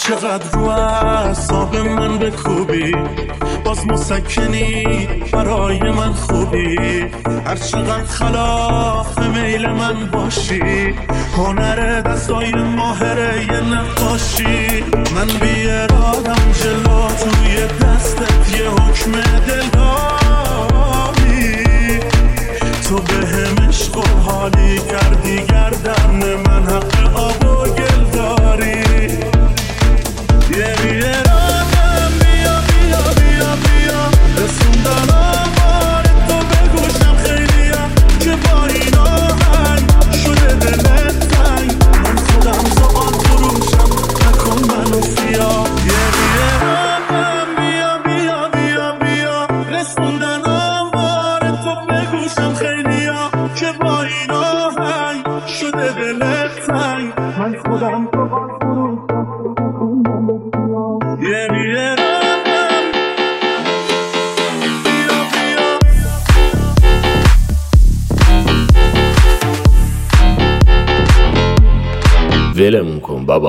چقدر رو اعصاب من بکوبی، باز مسکنی برای من خوبی. هر چقدر خلاف میل من باشی، هنر دستای ماهره یه نقاشی. من بی ارادم جلو توی دستت یه حکم دل داری. تو به هم عشق و حالی کردی، گردن من حق آب و گل داری. یه بی ارادم بیا بیا بیا بیا، رسوندن آمار تو به گوشم خیلیم که با این آهنگ شده دلت تنگ. من خودم زبان فروشم، نکن منو فیا. یه بی ارادم بیا بیا بیا بیا، رسوندن آمار تو به گوشم خیلیم که با این آهنگ شده دلت تنگ. من خودم زبان فروشم، یه بی ارادم بیا بیا. ولمون کن بابا.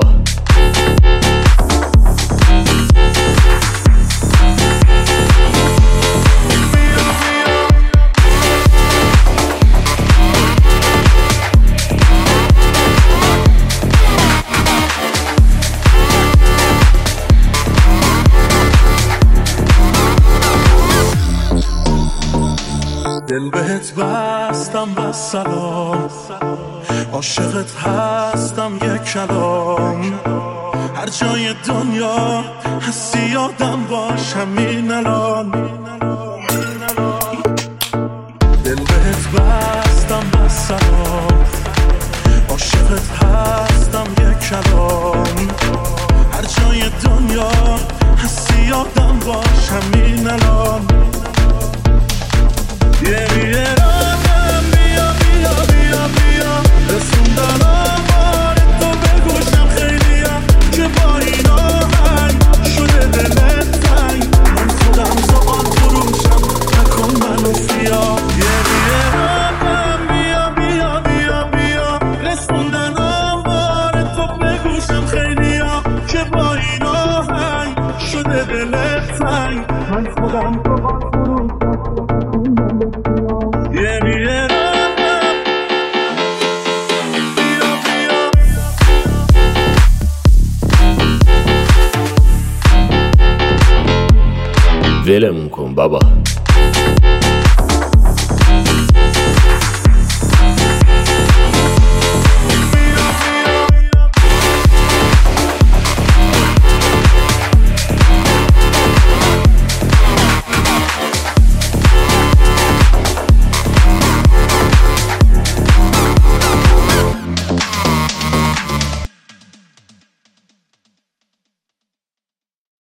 دل بهت بستم بس سلام، عاشقت هستم یک کلام. هر جای دنیا هستی یادم باش همین الان. دل بهت بستم بس سلام، عاشقت هستم یک کلام. هر جای دنیا هستی یادم باش همین الان. یه بی ارادم بیا بیا بیا بیا، رسوندن آمار تو به گوشم خیلیم که با این آهنگ شده دلت تنگ. من خودم زبان فروشم، نکن منو فیا. یه بی ارادم بیا بیا بیا بیا، رسوندن آمار تو به گوشم خیلیم که با این آهنگ شده دلت تنگ. من خودم زبان فروشم، یه بی ارادم بیا بیا. ولمون کن بابا.